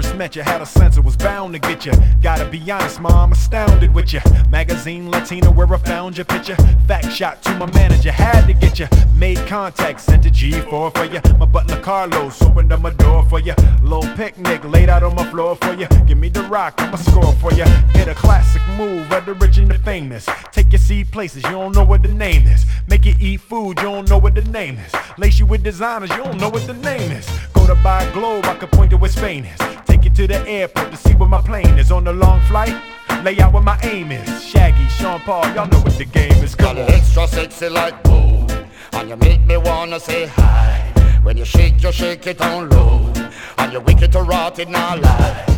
first met you, had a sense it was bound to get you. Gotta be honest, ma, I'm astounded with you. Magazine Latina where I found your picture. Fact shot to my manager, had to get you. Made contact, sent a G4 for you. My butler Carlos opened up my door for you. Little picnic laid out on my floor for you. Give me the rock, I'ma score for you. Hit a classic move of the rich and the famous. Take you see places, you don't know what the name is. Make you eat food, you don't know what the name is. Lace you with designers, you don't know what the name is. Go to buy a globe, I can point to where Spain is. Take you to the airport to see where my plane is. On the long flight, lay out where my aim is. Shaggy, Sean Paul, y'all know what the game is. Come on. Extra sexy like boom, and you make me wanna say hi. When you shake it on low, and you wicked to rot it, not lie.